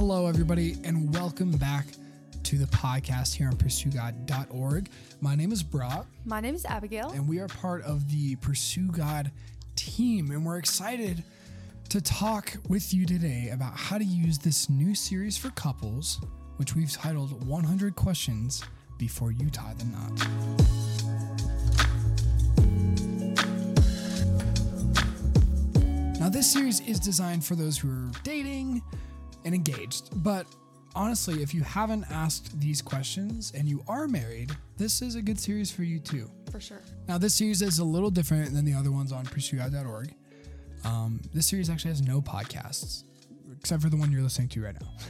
Hello, everybody, and welcome back to the podcast here on PursueGod.org. My name is Brock. My name is Abigail. And we are part of the Pursue God team, and we're excited to talk with you today about how to use this new series for couples, which we've titled 100 Questions Before You Tie the Knot. Now, this series is designed for those who are dating and engaged, but honestly, if you haven't asked these questions and you are married, this is a good series for you too. For sure. Now, this series is a little different than the other ones on PursueGod.org. This series actually has no podcasts, except for the one you're listening to right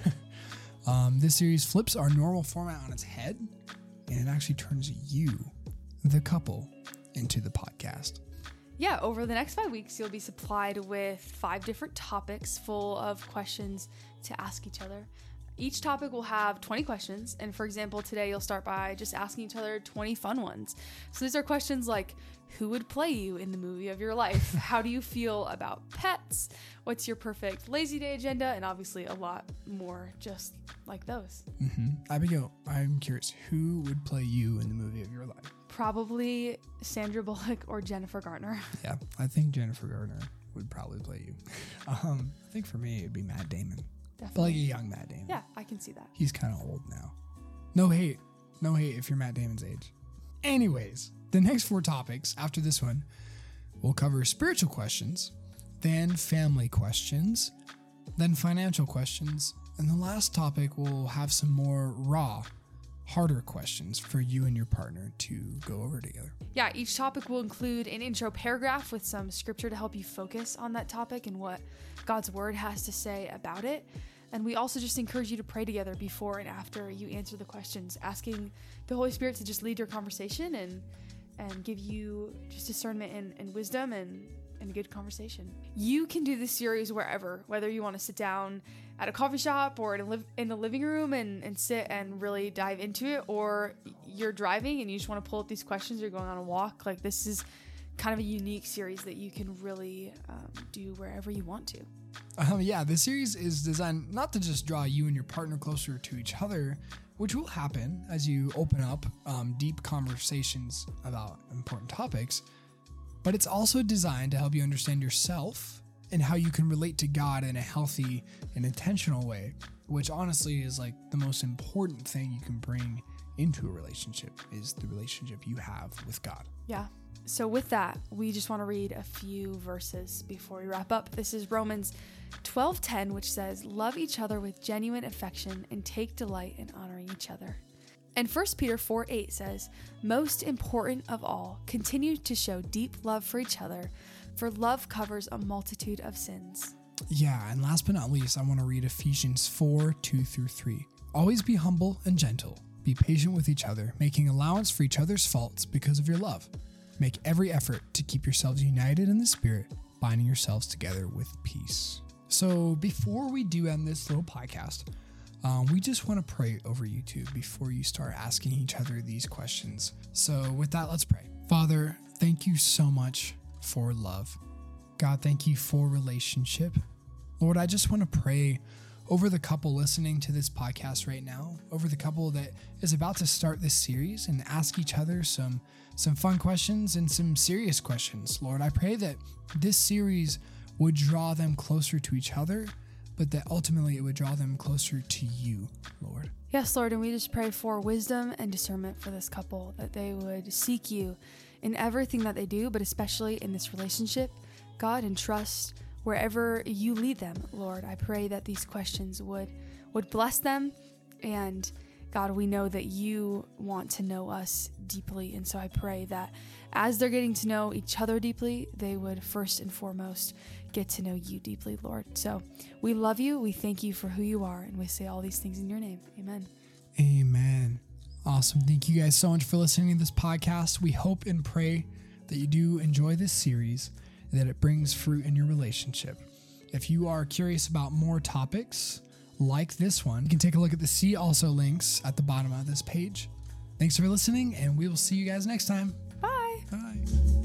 now. This series flips our normal format on its head, and it actually turns you, the couple, into the podcast. Yeah, over the next 5 weeks, you'll be supplied with 5 different topics full of questions to ask each other. Each topic will have 20 questions, and for example, today you'll start by just asking each other 20 fun ones. So these are questions like, who would play you in the movie of your life? How do you feel about pets? What's your perfect lazy day agenda? And obviously a lot more just like those. Abigail, I'm curious, who would play you in the movie of your life? Probably Sandra Bullock or Jennifer Garner. Yeah, I think Jennifer Garner would probably play you. I think for me, it'd be Matt Damon. Definitely. But like a young Matt Damon. Yeah, I can see that. He's kind of old now. No hate if you're Matt Damon's age. Anyways, the next 4 topics after this one will cover spiritual questions, then family questions, then financial questions, and the last topic will have some more raw, harder questions for you and your partner to go over together. Yeah, each topic will include an intro paragraph with some scripture to help you focus on that topic and what God's word has to say about it. And we also just encourage you to pray together before and after you answer the questions, asking the Holy Spirit to just lead your conversation and give you just discernment and wisdom and good conversation. You can do this series wherever, whether you want to sit down at a coffee shop or in the living room and sit and really dive into it, or you're driving and you just want to pull up these questions, you're going on a walk. Like, this is kind of a unique series that you can really do wherever you want to. Yeah, this series is designed not to just draw you and your partner closer to each other, which will happen as you open up deep conversations about important topics, but it's also designed to help you understand yourself and how you can relate to God in a healthy and intentional way, which honestly is like the most important thing you can bring into a relationship, is the relationship you have with God. Yeah. So with that, we just want to read a few verses before we wrap up. This is Romans 12:10, which says, "Love each other with genuine affection and take delight in honoring each other." And 1 Peter 4:8 says, "Most important of all, continue to show deep love for each other, for love covers a multitude of sins." Yeah, and last but not least, I want to read Ephesians 4:2-3. "Always be humble and gentle. Be patient with each other, making allowance for each other's faults because of your love. Make every effort to keep yourselves united in the Spirit, binding yourselves together with peace." So before we do end this little podcast, we just want to pray over you two before you start asking each other these questions. So with that, let's pray. Father, thank you so much for love. God, thank you for relationship. Lord, I just want to pray over the couple listening to this podcast right now, over the couple that is about to start this series, and ask each other some fun questions and some serious questions. Lord, I pray that this series would draw them closer to each other, but that ultimately it would draw them closer to you, Lord. Yes, Lord, and we just pray for wisdom and discernment for this couple, that they would seek you in everything that they do, but especially in this relationship, God, and trust wherever you lead them. Lord, I pray that these questions would bless them, and God, we know that you want to know us deeply, and so I pray that as they're getting to know each other deeply, they would first and foremost get to know you deeply, Lord. So we love you, we thank you for who you are, and we say all these things in your name. Amen. Amen. Awesome. Thank you guys so much for listening to this podcast. We hope and pray that you do enjoy this series, and that it brings fruit in your relationship. If you are curious about more topics like this one, you can take a look at the See Also links at the bottom of this page. Thanks for listening, and we will see you guys next time. Bye. Bye.